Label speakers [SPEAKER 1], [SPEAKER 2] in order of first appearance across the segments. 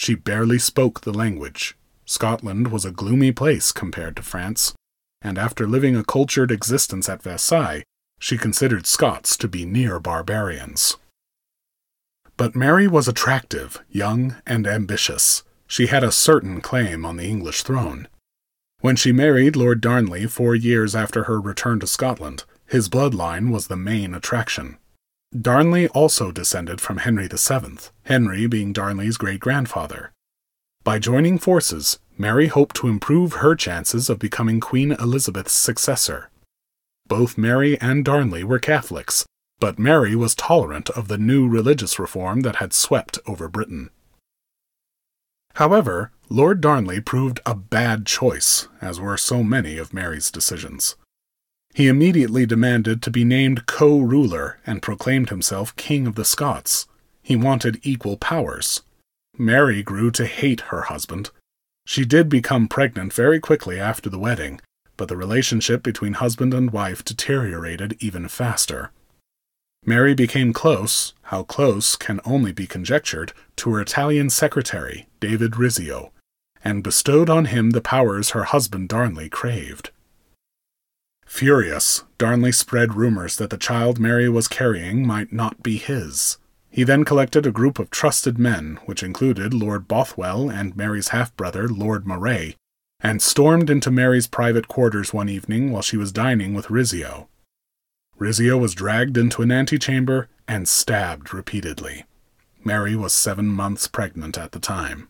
[SPEAKER 1] She barely spoke the language. Scotland was a gloomy place compared to France, and after living a cultured existence at Versailles, she considered Scots to be near barbarians. But Mary was attractive, young, and ambitious. She had a certain claim on the English throne. When she married Lord Darnley 4 years after her return to Scotland, his bloodline was the main attraction. Darnley also descended from Henry VII, Henry being Darnley's great-grandfather. By joining forces, Mary hoped to improve her chances of becoming Queen Elizabeth's successor. Both Mary and Darnley were Catholics, but Mary was tolerant of the new religious reform that had swept over Britain. However, Lord Darnley proved a bad choice, as were so many of Mary's decisions. He immediately demanded to be named co-ruler and proclaimed himself King of the Scots. He wanted equal powers. Mary grew to hate her husband. She did become pregnant very quickly after the wedding, but the relationship between husband and wife deteriorated even faster. Mary became close, how close can only be conjectured, to her Italian secretary, David Rizzio, and bestowed on him the powers her husband Darnley craved. Furious, Darnley spread rumors that the child Mary was carrying might not be his. He then collected a group of trusted men, which included Lord Bothwell and Mary's half-brother, Lord Moray, and stormed into Mary's private quarters one evening while she was dining with Rizzio. Rizzio was dragged into an antechamber and stabbed repeatedly. Mary was 7 months pregnant at the time.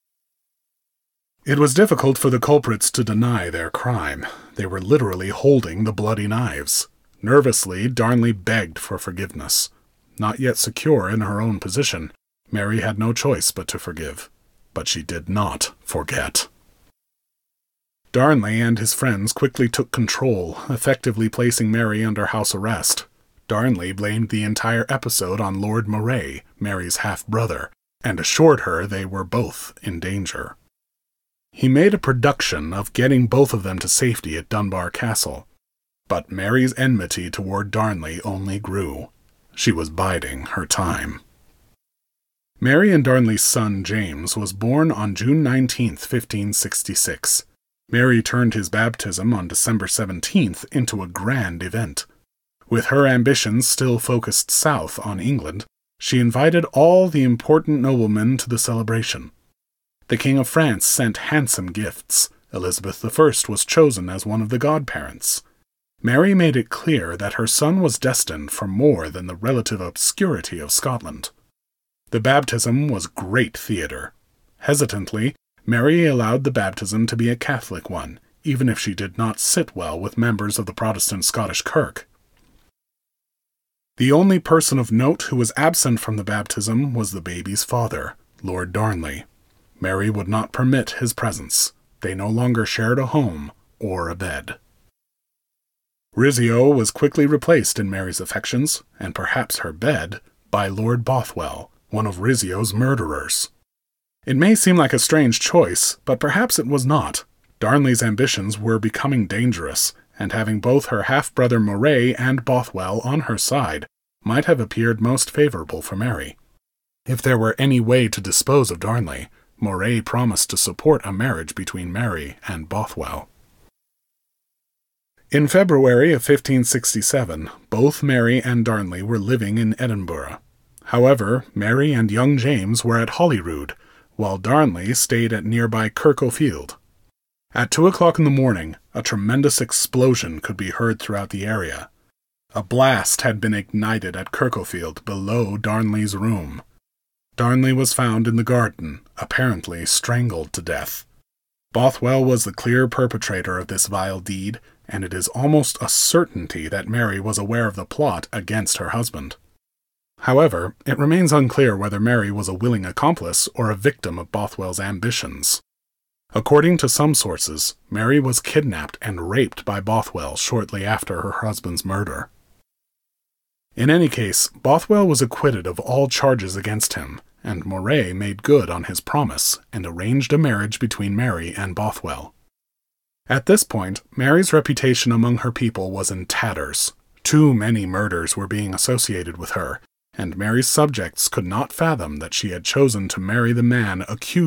[SPEAKER 1] It was difficult for the culprits to deny their crime. They were literally holding the bloody knives. Nervously, Darnley begged for forgiveness. Not yet secure in her own position, Mary had no choice but to forgive. But she did not forget. Darnley and his friends quickly took control, effectively placing Mary under house arrest. Darnley blamed the entire episode on Lord Moray, Mary's half-brother, and assured her they were both in danger. He made a production of getting both of them to safety at Dunbar Castle. But Mary's enmity toward Darnley only grew. She was biding her time. Mary and Darnley's son James was born on June 19, 1566. Mary turned his baptism on December 17th into a grand event. With her ambitions still focused south on England, she invited all the important noblemen to the celebration. The King of France sent handsome gifts. Elizabeth I was chosen as one of the godparents. Mary made it clear that her son was destined for more than the relative obscurity of Scotland. The baptism was great theatre. Hesitantly, Mary allowed the baptism to be a Catholic one, even if she did not sit well with members of the Protestant Scottish Kirk. The only person of note who was absent from the baptism was the baby's father, Lord Darnley. Mary would not permit his presence. They no longer shared a home or a bed. Rizzio was quickly replaced in Mary's affections, and perhaps her bed, by Lord Bothwell, one of Rizzio's murderers. It may seem like a strange choice, but perhaps it was not. Darnley's ambitions were becoming dangerous, and having both her half-brother Moray and Bothwell on her side might have appeared most favorable for Mary. If there were any way to dispose of Darnley, Moray promised to support a marriage between Mary and Bothwell. In February of 1567, both Mary and Darnley were living in Edinburgh. However, Mary and young James were at Holyrood, while Darnley stayed at nearby Kirklefield. At 2 o'clock in the morning, a tremendous explosion could be heard throughout the area. A blast had been ignited at Kirklefield below Darnley's room. Darnley was found in the garden, apparently strangled to death. Bothwell was the clear perpetrator of this vile deed, and it is almost a certainty that Mary was aware of the plot against her husband. However, it remains unclear whether Mary was a willing accomplice or a victim of Bothwell's ambitions. According to some sources, Mary was kidnapped and raped by Bothwell shortly after her husband's murder. In any case, Bothwell was acquitted of all charges against him, and Moray made good on his promise and arranged a marriage between Mary and Bothwell. At this point, Mary's reputation among her people was in tatters. Too many murders were being associated with her, and Mary's subjects could not fathom that she had chosen to marry the man accused